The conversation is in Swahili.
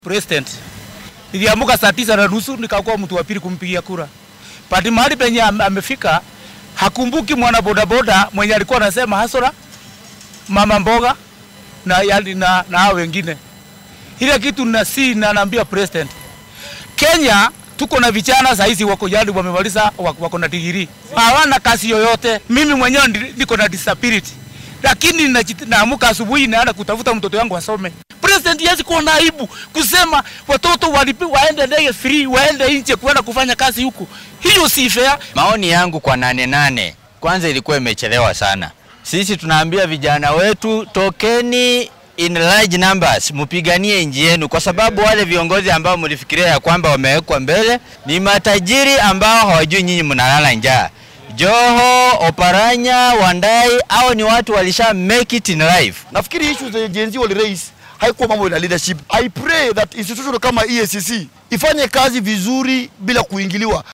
President, niliamuka saa 9:30 nikakuwa mtu wa pili kumpigia kura. Pati mahali penye amefika hakumbuki mwana bodaboda mwenye alikuwa anasema hasora mama mboga na hao wengine. Ile kitu na naambia President, Kenya tuko na vijana saizi wako yadi wamemaliza wako na degree. Hawana kazi yoyote. Mimi mwenyewe niko na disability. Lakini naamuka asubuhi naenda kutafuta mtoto wangu asome. President yezi kuwa na aibu kusema watoto waende ndege free, waende nje kwenda kufanya kazi huku. Hiyo si fair. Maoni yangu kwa 88 kwanza ilikuwa imechelewa sana. Sisi tunaambia vijana wetu tokeni in large numbers, mupiganie nchi yenu, kwa sababu wale viongozi ambao mlifikiria ya kwamba wamewekwa mbele ni matajiri ambao hawajui nyinyi mnalala njaa. Joho, Oparanya, Wandai, hao ni watu walisha make it in life. Nafikiri issues za Gen Z wali raise haikuwa mambo ya leadership. I pray that institution kama EACC ifanye kazi vizuri bila kuingiliwa.